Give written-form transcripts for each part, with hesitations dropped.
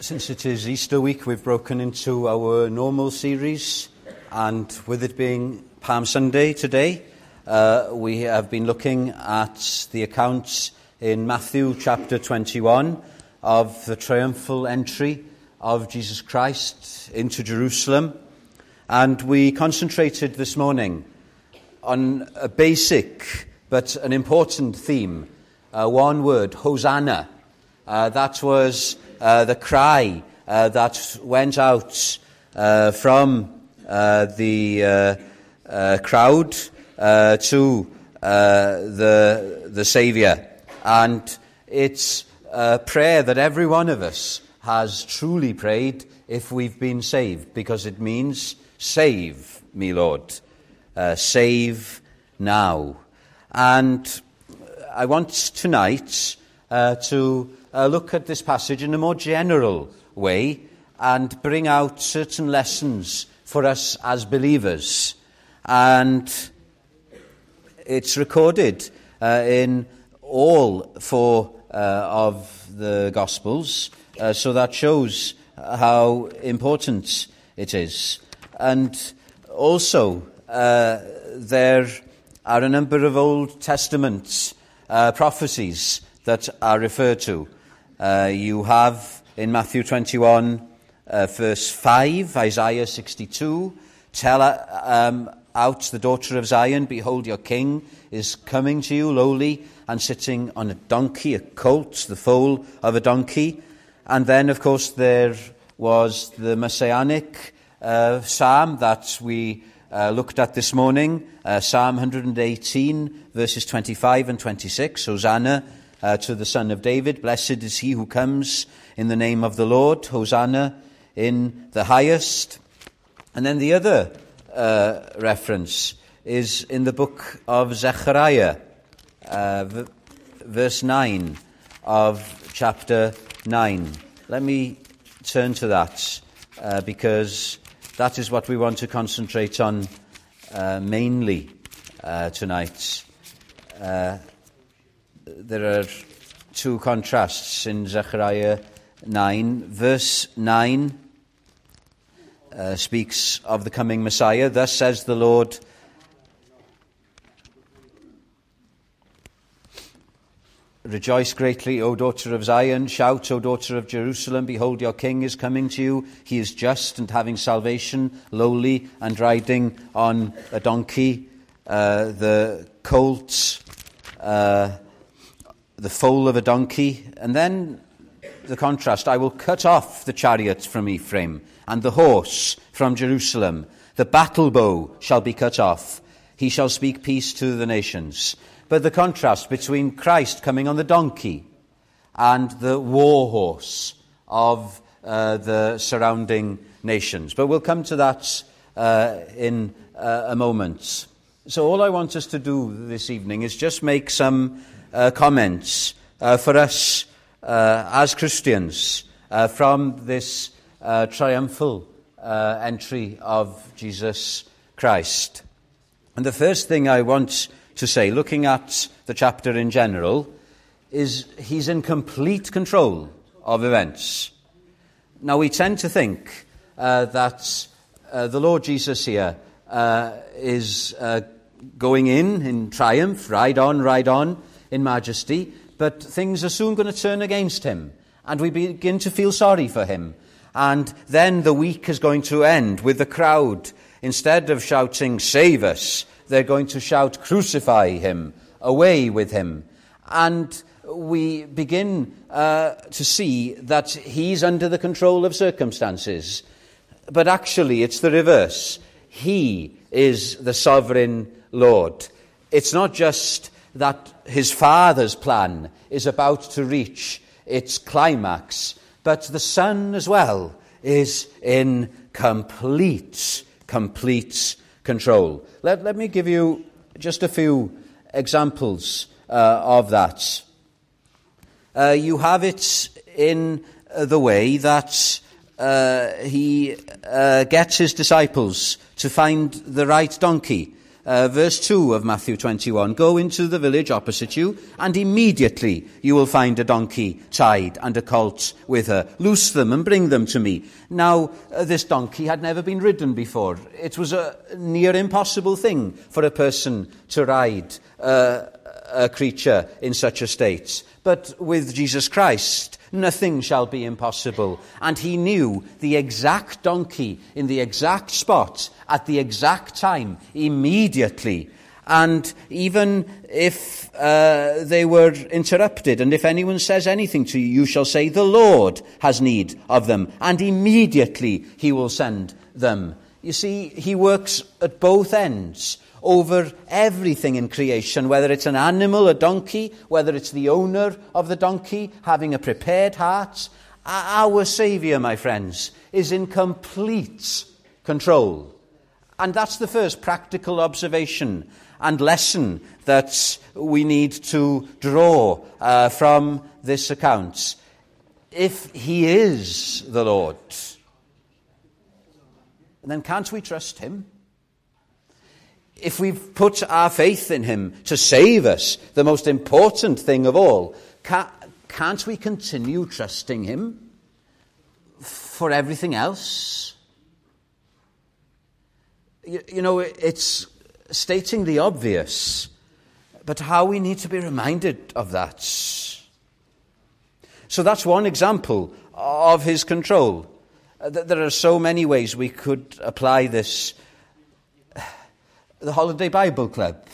Since it is Easter week, we've broken into our normal series, and with it being Palm Sunday today, we have been looking at the accounts in Matthew chapter 21 of the triumphal entry of Jesus Christ into Jerusalem. And we concentrated this morning on a basic but an important theme, one word, Hosanna. That was the cry that went out from the crowd to the Saviour. And it's a prayer that every one of us has truly prayed if we've been saved, because it means, save me, Lord. Save now. And I want tonight to look at this passage in a more general way and bring out certain lessons for us as believers. And it's recorded in all four of the Gospels, so that shows how important it is. And also, there are a number of Old Testament prophecies that are referred to. You have in Matthew 21, verse 5, Isaiah 62, tell out the daughter of Zion, behold, your king is coming to you lowly and sitting on a donkey, a colt, the foal of a donkey. And then, of course, there was the Messianic psalm that we looked at this morning, Psalm 118, verses 25 and 26, Hosanna to the Son of David. Blessed is he who comes in the name of the Lord. Hosanna in the highest. And then the other reference is in the book of Zechariah, verse 9 of chapter 9. Let me turn to that because that is what we want to concentrate on mainly tonight. There are two contrasts in Zechariah 9. Verse 9 speaks of the coming Messiah. Thus says the Lord, rejoice greatly, O daughter of Zion. Shout, O daughter of Jerusalem. Behold, your king is coming to you. He is just and having salvation, lowly and riding on a donkey, the colt, the foal of a donkey. And then the contrast, I will cut off the chariot from Ephraim and the horse from Jerusalem. The battle bow shall be cut off. He shall speak peace to the nations. But the contrast between Christ coming on the donkey and the war horse of the surrounding nations. But we'll come to that in a moment. So all I want us to do this evening is just make some comments for us as Christians from this triumphal entry of Jesus Christ. And the first thing I want to say, looking at the chapter in general, is he's in complete control of events. Now, we tend to think that the Lord Jesus here is going in triumph, ride on in majesty, but things are soon going to turn against him, and we begin to feel sorry for him. And then the week is going to end with the crowd, instead of shouting, save us, they're going to shout, crucify him, away with him. And we begin to see that he's under the control of circumstances. But actually, it's the reverse. He is the sovereign Lord. It's not just that his Father's plan is about to reach its climax, but the Son as well is in complete control. Let me give you just a few examples of that. You have it in the way that he gets his disciples to find the right donkey. verse 2 of Matthew 21. Go into the village opposite you, and immediately you will find a donkey tied and a colt with her. Loose them and bring them to me. Now, this donkey had never been ridden before. It was a near impossible thing for a person to ride a creature in such a state. But with Jesus Christ, nothing shall be impossible. And he knew the exact donkey in the exact spot at the exact time, immediately. And even if they were interrupted, and if anyone says anything to you, you shall say, the Lord has need of them. And immediately he will send them. You see, he works at both ends over everything in creation, whether it's an animal, a donkey, whether it's the owner of the donkey having a prepared heart. Our Saviour, my friends, is in complete control. And that's the first practical observation and lesson that we need to draw from this account. If he is the Lord, then can't we trust him? If we've put our faith in him to save us, the most important thing of all, can't we continue trusting him for everything else? You know, it's stating the obvious, but how we need to be reminded of that. So that's one example of his control. There are so many ways we could apply this. The Holiday Bible Club.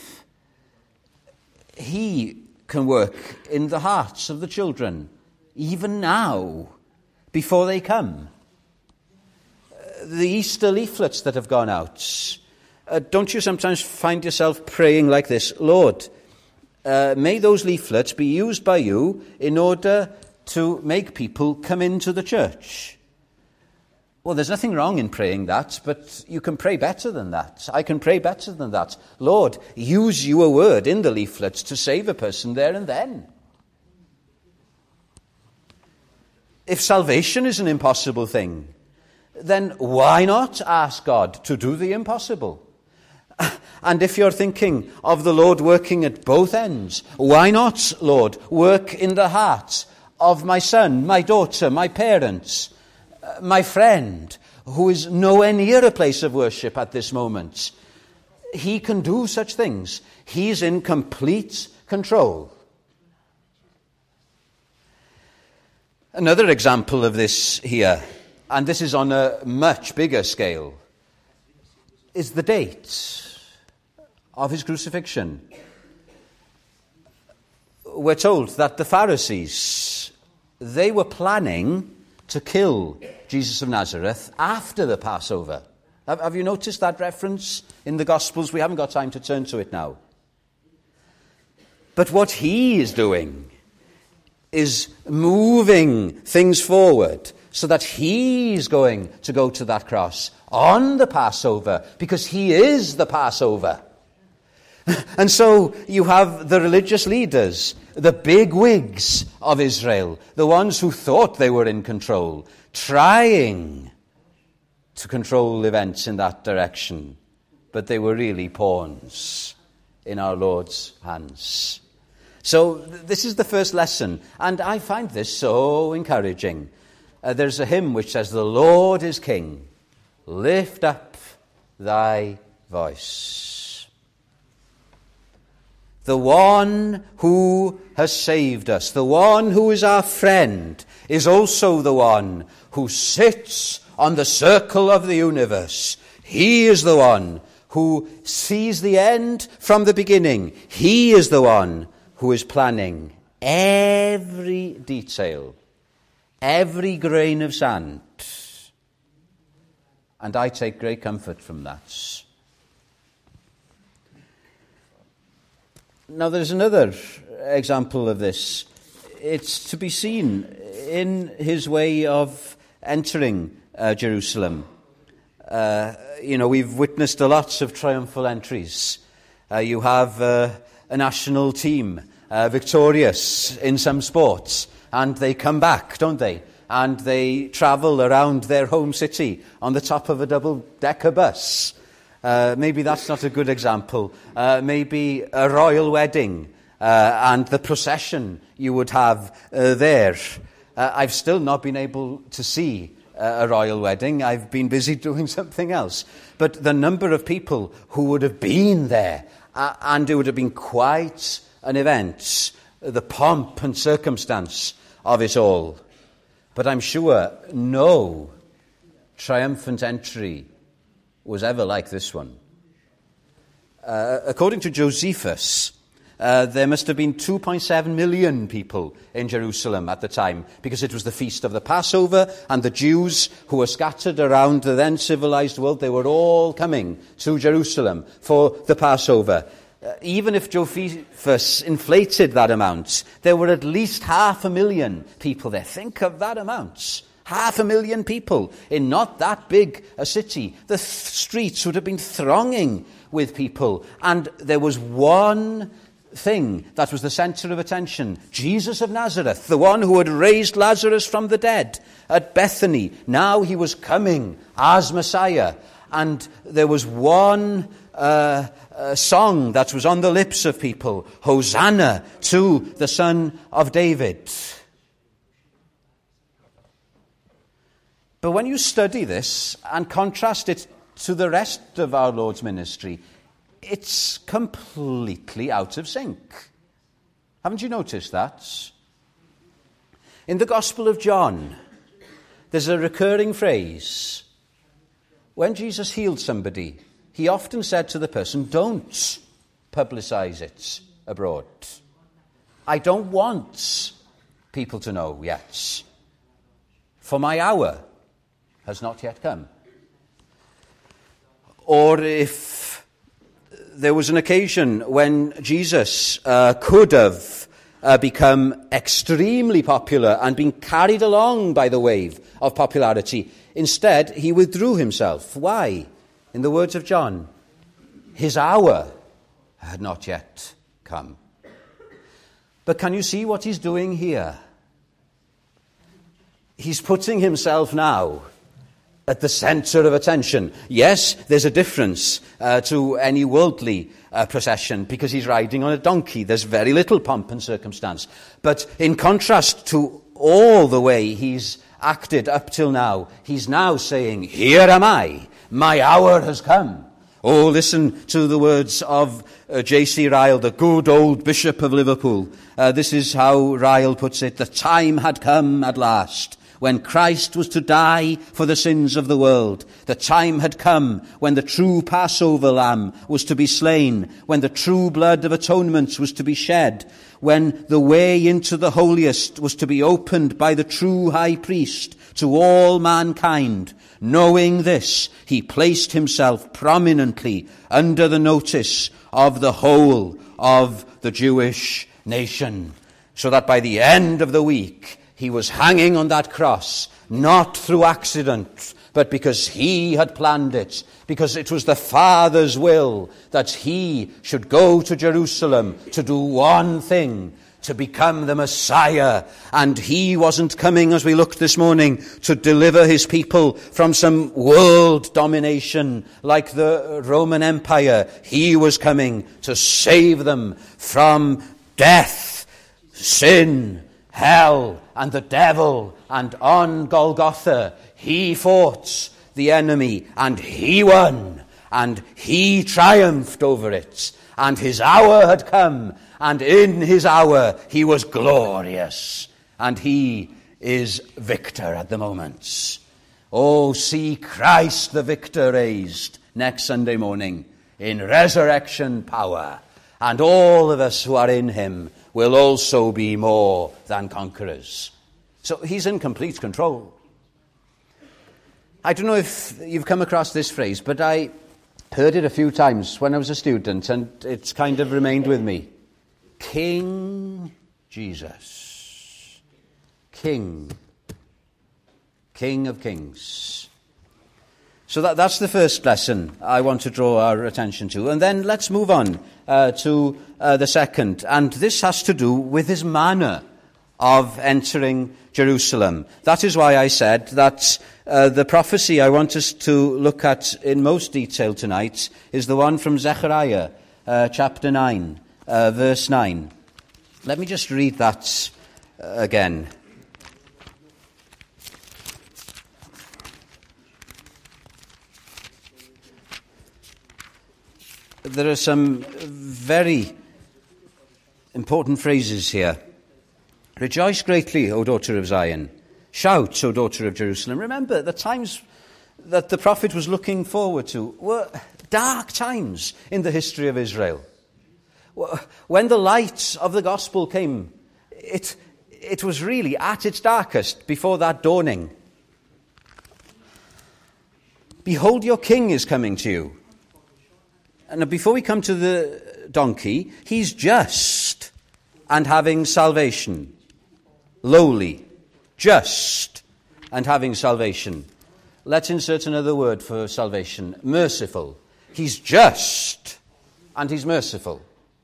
He can work in the hearts of the children, even now, before they come. The Easter leaflets that have gone out. Don't you sometimes find yourself praying like this? Lord, may those leaflets be used by you in order to make people come into the church. Well, there's nothing wrong in praying that, but you can pray better than that. I can pray better than that. Lord, use your word in the leaflets to save a person there and then. If salvation is an impossible thing, then why not ask God to do the impossible? And if you're thinking of the Lord working at both ends, why not, Lord, work in the heart of my son, my daughter, my parents, my friend, who is nowhere near a place of worship at this moment? He can do such things. He's in complete control. Another example of this here, and this is on a much bigger scale, is the date of his crucifixion. We're told that the Pharisees, they were planning to kill Jesus of Nazareth after the Passover. Have you noticed that reference in the Gospels? We haven't got time to turn to it now. But what he is doing is moving things forward so that he's going to go to that cross on the Passover, because he is the Passover. And so you have the religious leaders, the big wigs of Israel, the ones who thought they were in control, trying to control events in that direction. But they were really pawns in our Lord's hands. So this is the first lesson, and I find this so encouraging. There's a hymn which says, "The Lord is King, lift up thy voice." The one who has saved us, the one who is our friend, is also the one who sits on the circle of the universe. He is the one who sees the end from the beginning. He is the one who is planning every detail, every grain of sand. And I take great comfort from that. Now there's another example of this. It's to be seen in his way of entering Jerusalem. We've witnessed a lot of triumphal entries. You have a national team victorious in some sports, and they come back, don't they? And they travel around their home city on the top of a double-decker bus. Maybe that's not a good example. Maybe a royal wedding and the procession you would have there. I've still not been able to see a royal wedding. I've been busy doing something else. But the number of people who would have been there, and it would have been quite an event, the pomp and circumstance of it all. But I'm sure no triumphant entry was ever like this one. According to Josephus, there must have been 2.7 million people in Jerusalem at the time, because it was the feast of the Passover, and the Jews who were scattered around the then civilized world, they were all coming to Jerusalem for the Passover. Even if Josephus inflated that amount, there were at least 500,000 people there. Think of that amount. 500,000 people in not that big a city. The streets would have been thronging with people. And there was one thing that was the center of attention. Jesus of Nazareth, the one who had raised Lazarus from the dead at Bethany. Now he was coming as Messiah. And there was one song that was on the lips of people. Hosanna to the Son of David. But when you study this and contrast it to the rest of our Lord's ministry, it's completely out of sync. Haven't you noticed that? In the Gospel of John, there's a recurring phrase. When Jesus healed somebody, he often said to the person, don't publicize it abroad. I don't want people to know yet, for my hour has not yet come. Or if there was an occasion when Jesus could have become extremely popular and been carried along by the wave of popularity, instead he withdrew himself. Why? In the words of John, his hour had not yet come. But can you see what he's doing here? He's putting himself now at the center of attention. Yes, there's a difference to any worldly procession, because he's riding on a donkey. There's very little pomp and circumstance. But in contrast to all the way he's acted up till now, he's now saying, here am I. My hour has come. Oh, listen to the words of J.C. Ryle, the good old Bishop of Liverpool. This is how Ryle puts it. The time had come at last when Christ was to die for the sins of the world. The time had come when the true Passover lamb was to be slain, when the true blood of atonement was to be shed, when the way into the holiest was to be opened by the true high priest to all mankind. Knowing this, he placed himself prominently under the notice of the whole of the Jewish nation, so that by the end of the week, he was hanging on that cross, not through accident, but because he had planned it, because it was the Father's will that he should go to Jerusalem to do one thing, to become the Messiah. And he wasn't coming, as we looked this morning, to deliver his people from some world domination like the Roman Empire. He was coming to save them from death, sin, hell, and the devil. And on Golgotha, he fought the enemy, and he won, and he triumphed over it. And his hour had come, and in his hour he was glorious, and he is victor at the moment. Oh, see Christ the victor raised next Sunday morning in resurrection power, and all of us who are in him will also be more than conquerors. So he's in complete control. I don't know if you've come across this phrase, but I heard it a few times when I was a student, and it's kind of remained with me. King Jesus. King. King of kings. So that's the first lesson I want to draw our attention to. And then let's move on to the second. And this has to do with his manner of entering Jerusalem. That is why I said that the prophecy I want us to look at in most detail tonight is the one from Zechariah, chapter 9, verse 9. Let me just read that again. There are some very important phrases here. Rejoice greatly, O daughter of Zion. Shout, O daughter of Jerusalem. Remember, the times that the prophet was looking forward to were dark times in the history of Israel. When the light of the gospel came, it was really at its darkest before that dawning. Behold, your king is coming to you. And before we come to the donkey, he's just and having salvation. Lowly, just and having salvation. Let's insert another word for salvation. Merciful. He's just and he's merciful.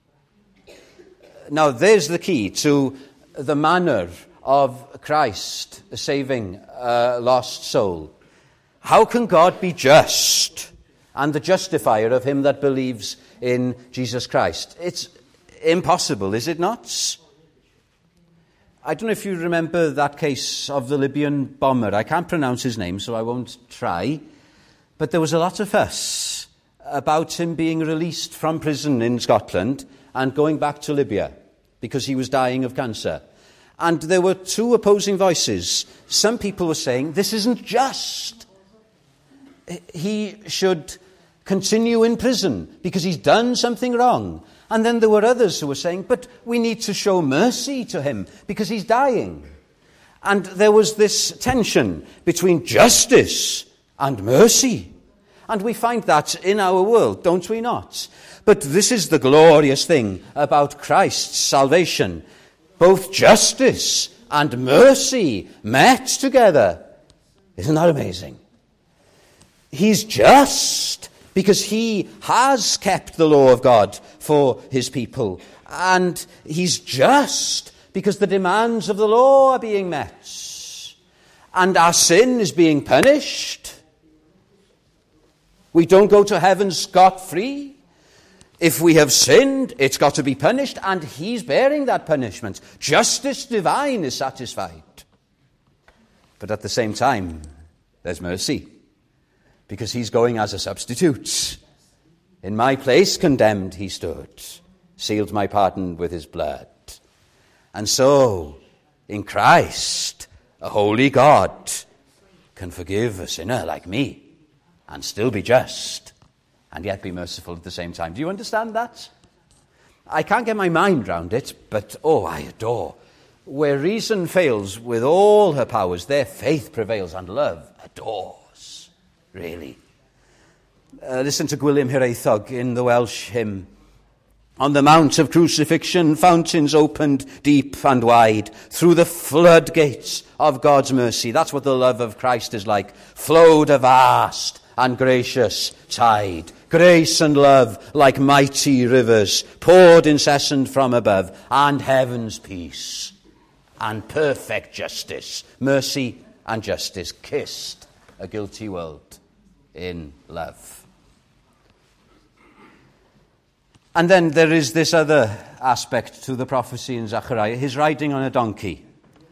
Now there's the key to the manner of Christ saving a lost soul. How can God be just and the justifier of him that believes in Jesus Christ? It's impossible, is it not? I don't know if you remember that case of the Libyan bomber. I can't pronounce his name, so I won't try. But there was a lot of fuss about him being released from prison in Scotland and going back to Libya because he was dying of cancer. And there were two opposing voices. Some people were saying, this isn't just. He should continue in prison because he's done something wrong. And then there were others who were saying, but we need to show mercy to him because he's dying. And there was this tension between justice and mercy. And we find that in our world, don't we not? But this is the glorious thing about Christ's salvation. Both justice and mercy met together. Isn't that amazing? He's just because he has kept the law of God for his people. And he's just because the demands of the law are being met. And our sin is being punished. We don't go to heaven scot-free. If we have sinned, it's got to be punished, and he's bearing that punishment. Justice divine is satisfied. But at the same time, there's mercy. Because he's going as a substitute. In my place condemned he stood, sealed my pardon with his blood. And so, in Christ, a holy God can forgive a sinner like me and still be just and yet be merciful at the same time. Do you understand that? I can't get my mind round it, but I adore. Where reason fails with all her powers, there faith prevails and love adores. Really. Listen to Gwilym Hiraethog in the Welsh hymn. On the mount of crucifixion, fountains opened deep and wide through the floodgates of God's mercy. That's what the love of Christ is like. Flowed a vast and gracious tide. Grace and love like mighty rivers poured incessant from above. And heaven's peace and perfect justice, mercy and justice kissed a guilty world in love. And then there is this other aspect to the prophecy in Zechariah. He's riding on a donkey.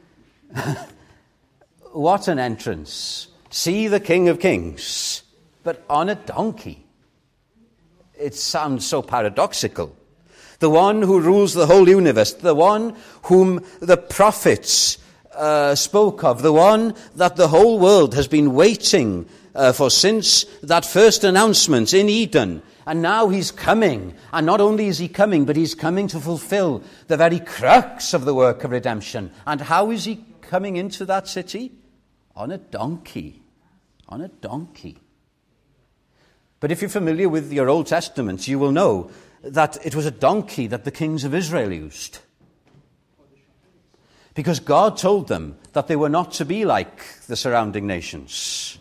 What an entrance. See the King of Kings, but on a donkey. It sounds so paradoxical. The one who rules the whole universe, the one whom the prophets spoke of, the one that the whole world has been waiting for since that first announcement in Eden. And now he's coming. And not only is he coming, but he's coming to fulfill the very crux of the work of redemption. And how is he coming into that city? On a donkey. On a donkey. But if you're familiar with your Old Testament, you will know that it was a donkey that the kings of Israel used. Because God told them that they were not to be like the surrounding nations.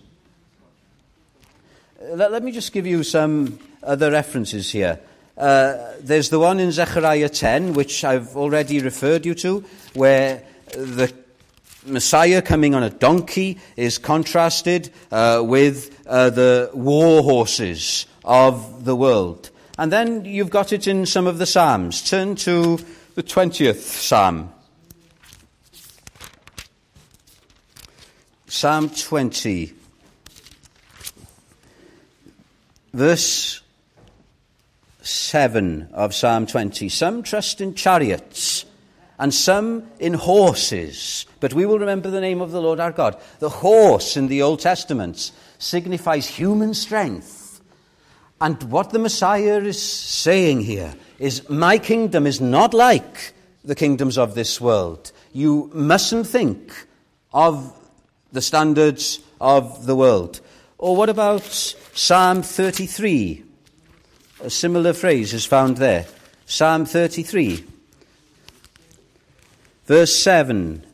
Let me just give you some other references here. There's the one in Zechariah 10, which I've already referred you to, where The Messiah coming on a donkey is contrasted with the war horses of the world. And then you've got it in some of the Psalms. Turn to the 20th Psalm. Psalm 20. Verse 7 of Psalm 20. Some trust in chariots and some in horses, but we will remember the name of the Lord our God. The horse in the Old Testament signifies human strength. And what the Messiah is saying here is, my kingdom is not like the kingdoms of this world. You mustn't think of the standards of the world. Or what about Psalm 33? A similar phrase is found there. Psalm 33, verse 7.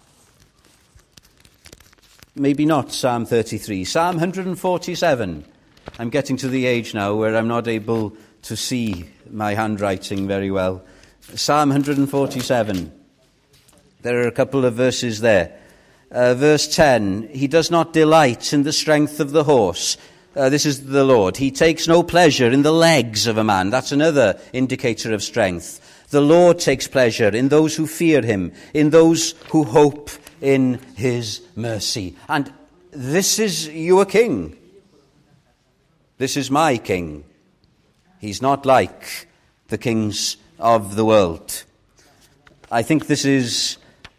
Maybe not Psalm 33. Psalm 147. I'm getting to the age now where I'm not able to see my handwriting very well. Psalm 147. There are a couple of verses there. Verse 10, he does not delight in the strength of the horse. This is the Lord. He takes no pleasure in the legs of a man. That's another indicator of strength. The Lord takes pleasure in those who fear him, in those who hope in his mercy. And this is your king. This is my king. He's not like the kings of the world. I think this is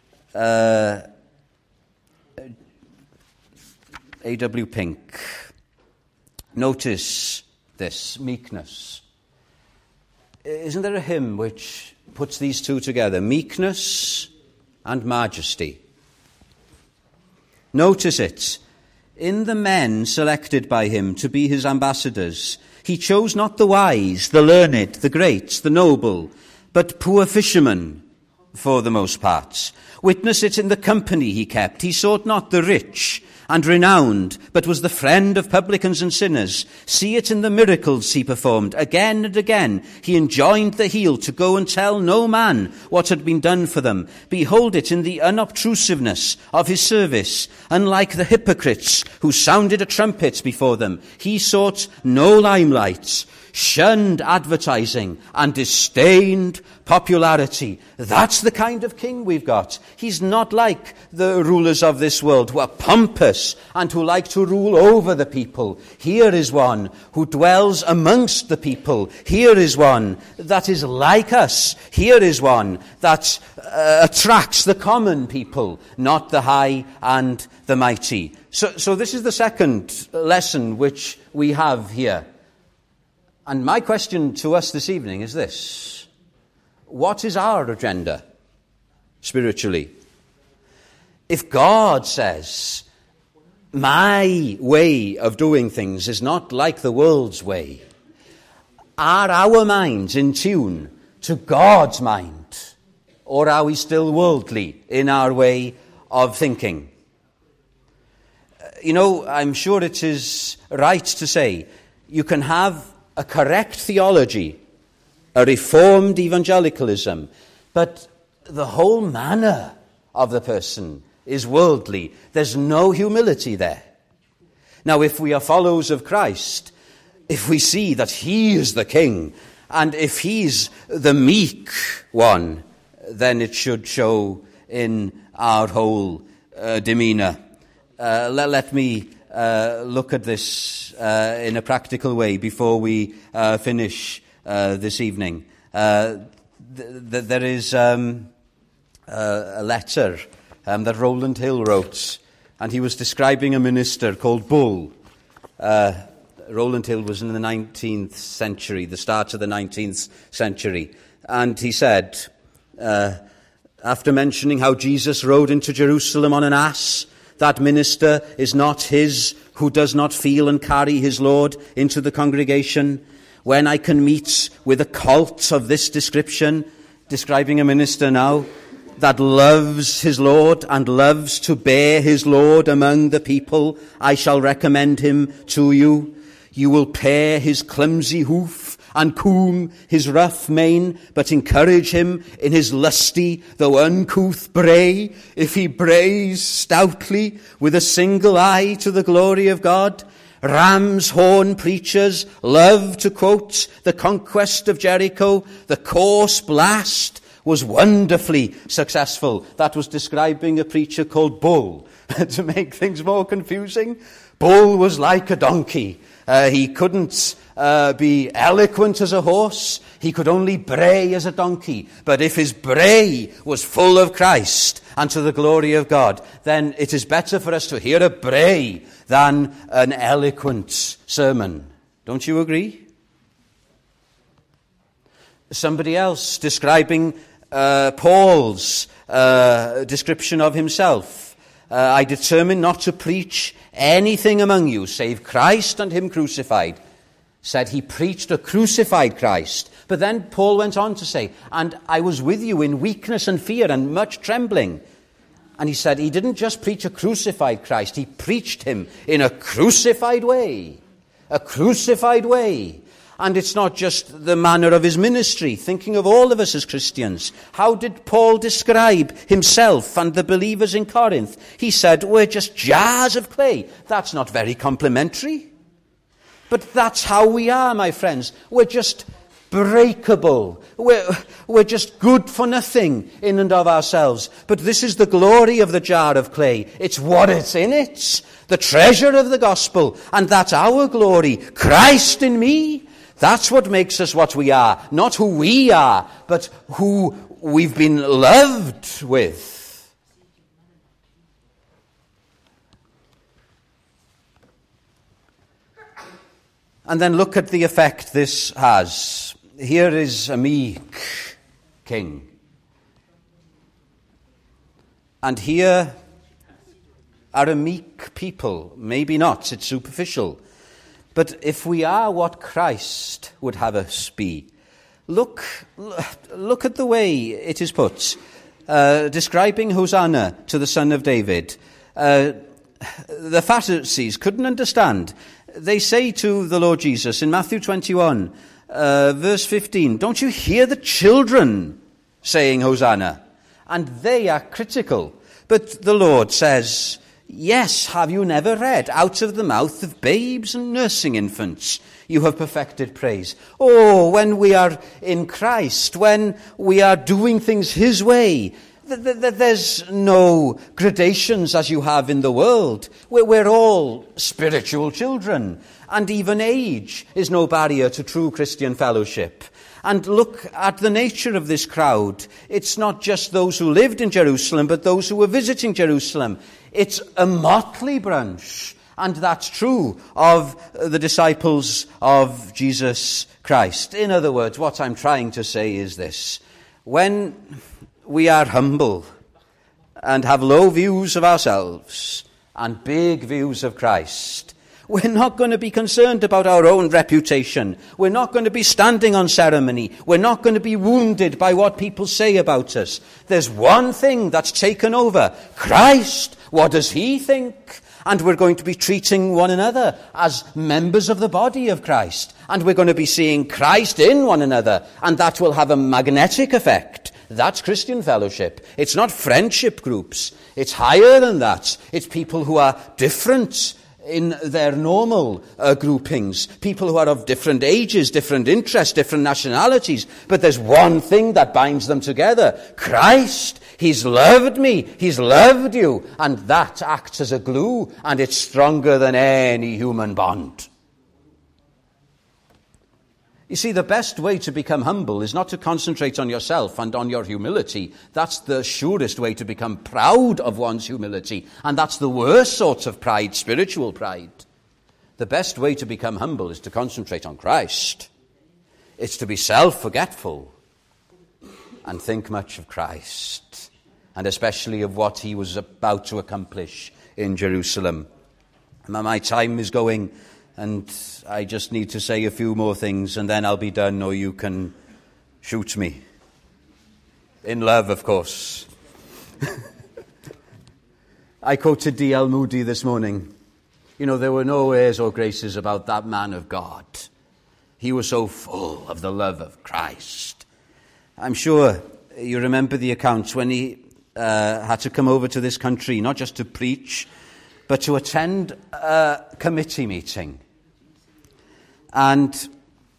A.W. Pink. Notice this, meekness. Isn't there a hymn which puts these two together? Meekness and majesty. Notice it. In the men selected by him to be his ambassadors, he chose not the wise, the learned, the great, the noble, but poor fishermen for the most part. Witness it in the company he kept. He sought not the rich and renowned, but was the friend of publicans and sinners. See it in the miracles he performed. Again and again he enjoined the healed to go and tell no man what had been done for them. Behold it in the unobtrusiveness of his service. Unlike the hypocrites who sounded a trumpet before them, he sought no limelight, shunned advertising, and disdained popularity. That's the kind of king we've got. He's not like the rulers of this world who are pompous and who like to rule over the people. Here is one who dwells amongst the people. Here is one that is like us. Here is one that attracts the common people, not the high and the mighty. So this is the second lesson which we have here. And my question to us this evening is this: what is our agenda spiritually? If God says, my way of doing things is not like the world's way, are our minds in tune to God's mind? Or are we still worldly in our way of thinking? I'm sure it is right to say you can have a correct theology, a reformed evangelicalism, but the whole manner of the person is worldly. There's no humility there. Now, if we are followers of Christ, if we see that he is the king, and if he's the meek one, then it should show in our whole demeanor. Let me look at this in a practical way before we finish this evening. There is a letter that Rowland Hill wrote, and he was describing a minister called Bull. Rowland Hill was in the 19th century, the start of the 19th century, and he said, after mentioning how Jesus rode into Jerusalem on an ass, that minister is not his who does not feel and carry his Lord into the congregation. When I can meet with a cult of this description, describing a minister now, that loves his Lord and loves to bear his Lord among the people, I shall recommend him to you. You will pare his clumsy hoof and comb his rough mane, but encourage him in his lusty, though uncouth bray, if he brays stoutly with a single eye to the glory of God. Ram's horn preachers love to quote the conquest of Jericho. The coarse blast was wonderfully successful. That was describing a preacher called Bull. To make things more confusing, Bull was like a donkey. He couldn't be eloquent as a horse. He could only bray as a donkey. But if his bray was full of Christ and to the glory of God, then it is better for us to hear a bray than an eloquent sermon. Don't you agree? Somebody else describing Paul's description of himself. I determined not to preach anything among you save Christ and him crucified. Said he preached a crucified Christ. But then Paul went on to say, and I was with you in weakness and fear and much trembling. And he said he didn't just preach a crucified Christ, he preached him in a crucified way. A crucified way. And it's not just the manner of his ministry. Thinking of all of us as Christians, how did Paul describe himself and the believers in Corinth? He said, we're just jars of clay. That's not very complimentary. But that's how we are, my friends. We're just breakable. We're just good for nothing in and of ourselves. But this is the glory of the jar of clay. It's what it's in it. The treasure of the gospel. And that's our glory. Christ in me. That's what makes us what we are. Not who we are, but who we've been loved with. And then look at the effect this has. Here is a meek king. And here are a meek people. Maybe not, it's superficial. But if we are what Christ would have us be, look at the way it is put. Describing Hosanna to the Son of David. The Pharisees couldn't understand. They say to the Lord Jesus in Matthew 21, verse 15, don't you hear the children saying Hosanna? And they are critical. But the Lord says, yes, have you never read, out of the mouth of babes and nursing infants, you have perfected praise. Oh, when we are in Christ, when we are doing things his way, there's no gradations as you have in the world. We're all spiritual children, and even age is no barrier to true Christian fellowship. And look at the nature of this crowd. It's not just those who lived in Jerusalem, but those who were visiting Jerusalem. It's a motley bunch. And that's true of the disciples of Jesus Christ. In other words, what I'm trying to say is this. When we are humble and have low views of ourselves and big views of Christ, we're not going to be concerned about our own reputation. We're not going to be standing on ceremony. We're not going to be wounded by what people say about us. There's one thing that's taken over. Christ. What does he think? And we're going to be treating one another as members of the body of Christ. And we're going to be seeing Christ in one another. And that will have a magnetic effect. That's Christian fellowship. It's not friendship groups. It's higher than that. It's people who are different in their normal groupings, people who are of different ages, different interests, different nationalities. But there's one thing that binds them together. Christ. He's loved me. He's loved you. And that acts as a glue, and it's stronger than any human bond. You see, the best way to become humble is not to concentrate on yourself and on your humility. That's the surest way to become proud of one's humility. And that's the worst sort of pride, spiritual pride. The best way to become humble is to concentrate on Christ. It's to be self-forgetful and think much of Christ, and especially of what he was about to accomplish in Jerusalem. My time is going, and I just need to say a few more things, and then I'll be done, or you can shoot me. In love, of course. I quoted D.L. Moody this morning. You know, there were no airs or graces about that man of God. He was so full of the love of Christ. I'm sure you remember the accounts when he had to come over to this country, not just to preach, but to attend a committee meeting. And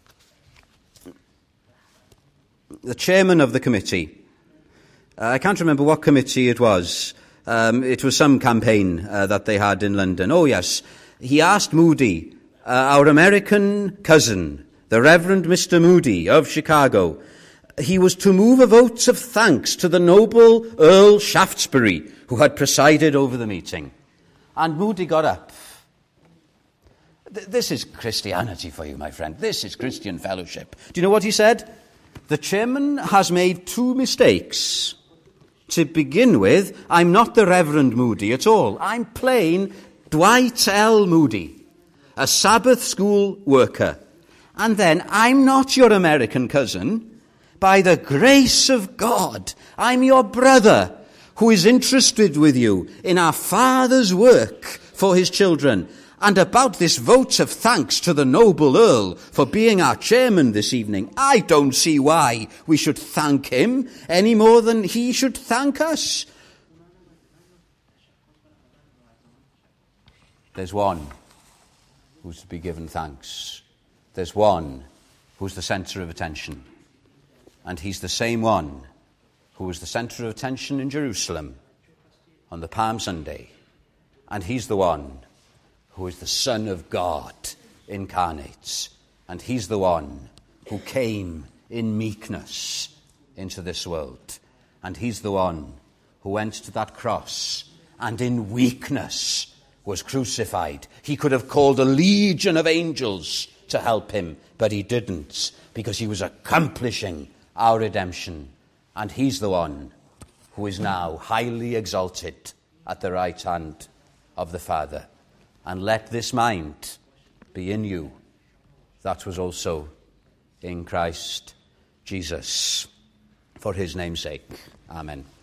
the chairman of the committee, I can't remember what committee it was. It was some campaign that they had in London. Oh, yes. He asked Moody, our American cousin, the Reverend Mr. Moody of Chicago, he was to move a vote of thanks to the noble Earl Shaftesbury, who had presided over the meeting. And Moody got up. This is Christianity for you, my friend. This is Christian fellowship. Do you know what he said? The chairman has made two mistakes. To begin with, I'm not the Reverend Moody at all. I'm plain Dwight L. Moody, a Sabbath school worker. And then, I'm not your American cousin. By the grace of God, I'm your brother who is interested with you in our Father's work for his children. And about this vote of thanks to the noble Earl for being our chairman this evening, I don't see why we should thank him any more than he should thank us. There's one who's to be given thanks. There's one who's the centre of attention. And he's the same one who was the centre of attention in Jerusalem on the Palm Sunday. And he's the one who is the Son of God incarnate. And he's the one who came in meekness into this world. And he's the one who went to that cross and in weakness was crucified. He could have called a legion of angels to help him, but he didn't, because he was accomplishing our redemption. And he's the one who is now highly exalted at the right hand of the Father. And let this mind be in you that was also in Christ Jesus, for his name's sake. Amen.